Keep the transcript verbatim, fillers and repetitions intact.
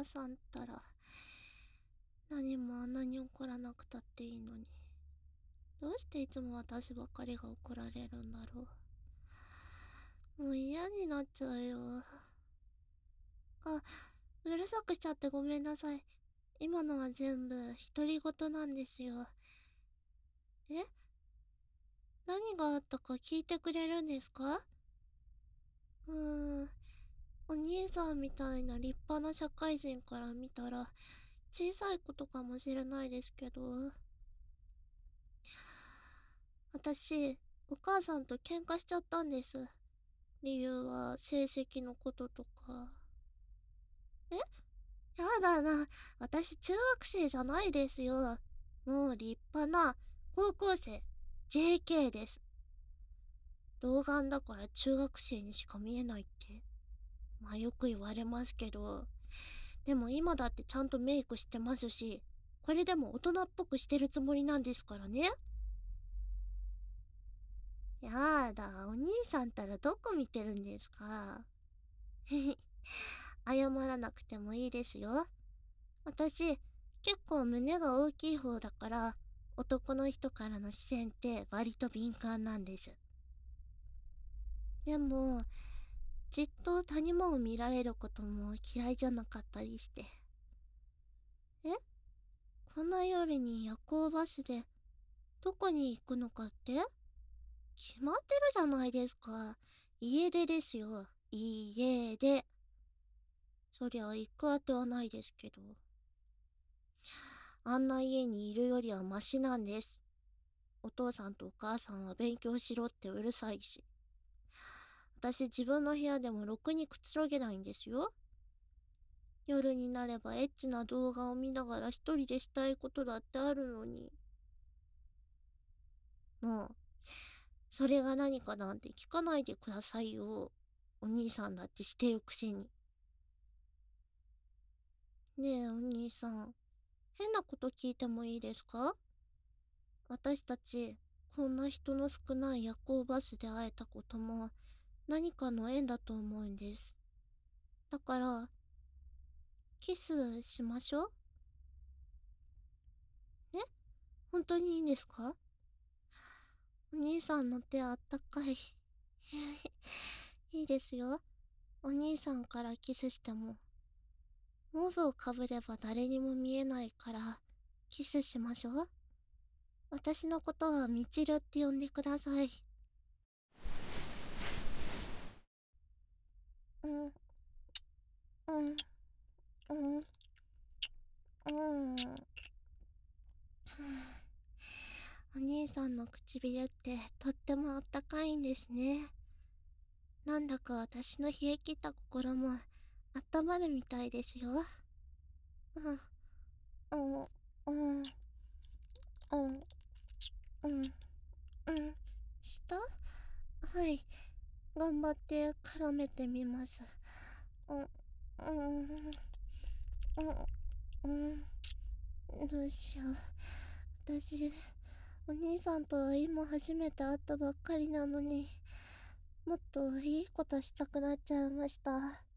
さんったら、何もあんなに怒らなくたっていいのに。どうしていつも私ばっかりが怒られるんだろう。もう嫌になっちゃうよ。あ、うるさくしちゃってごめんなさい。今のは全部独り言なんですよ。え、何があったか聞いてくれるんですか？うーん、お兄さんみたいな立派な社会人から見たら、小さいことかもしれないですけど、私、お母さんと喧嘩しちゃったんです。理由は成績のこととか。え、やだな。私中学生じゃないですよ。もう立派な高校生、ジェーケー です。童顔だから中学生にしか見えないって。まあよく言われますけど、でも今だってちゃんとメイクしてますし、これでも大人っぽくしてるつもりなんですからね。やだ、お兄さんったらどこ見てるんですか？謝らなくてもいいですよ。私、結構胸が大きい方だから、男の人からの視線って割と敏感なんです。でも、じっと谷間を見られることも嫌いじゃなかったりして。え、こんな夜に夜行バスで、どこに行くのかって決まってるじゃないですか。家出ですよ。家出。そりゃ行くあてはないですけど。あんな家にいるよりはマシなんです。お父さんとお母さんは勉強しろってうるさいし。私自分の部屋でもろくにくつろげないんですよ。夜になればエッチな動画を見ながら一人でしたいことだってあるのに。もう、それが何かなんて聞かないでくださいよ。お兄さんだってしてるくせに。ねえお兄さん、変なこと聞いてもいいですか？私たち、こんな人の少ない夜行バスで会えたことも何かの縁だと思うんです。だから、キスしましょう。ね、本当にいいんですか？お兄さんの手あったかい。いいですよ。お兄さんからキスしても。毛布をかぶれば誰にも見えないから、キスしましょう。私のことはみちるって呼んでください。うん、うん、うん、うん。お兄さんの唇ってとってもあったかいんですね。なんだか私の冷え切った心も温まるみたいですよ。うん、うん、うん、うん、うん、うん。下、はい。頑張って絡めてみます。うん、うん、うん、うん。どうしよう。私、お兄さんとは今初めて会ったばっかりなのに、もっといいことしたくなっちゃいました。